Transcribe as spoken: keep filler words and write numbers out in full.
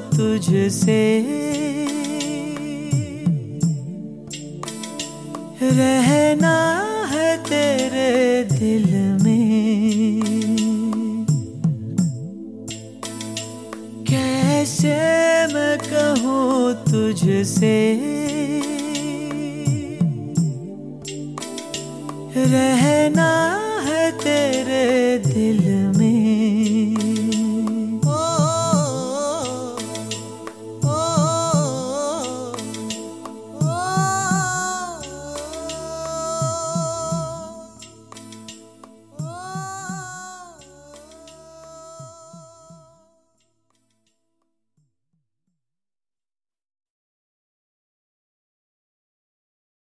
तुझसे, रहना है तेरे दिल में। कैसे मैं कहूँ तुझसे, रहना है तेरे दिल में।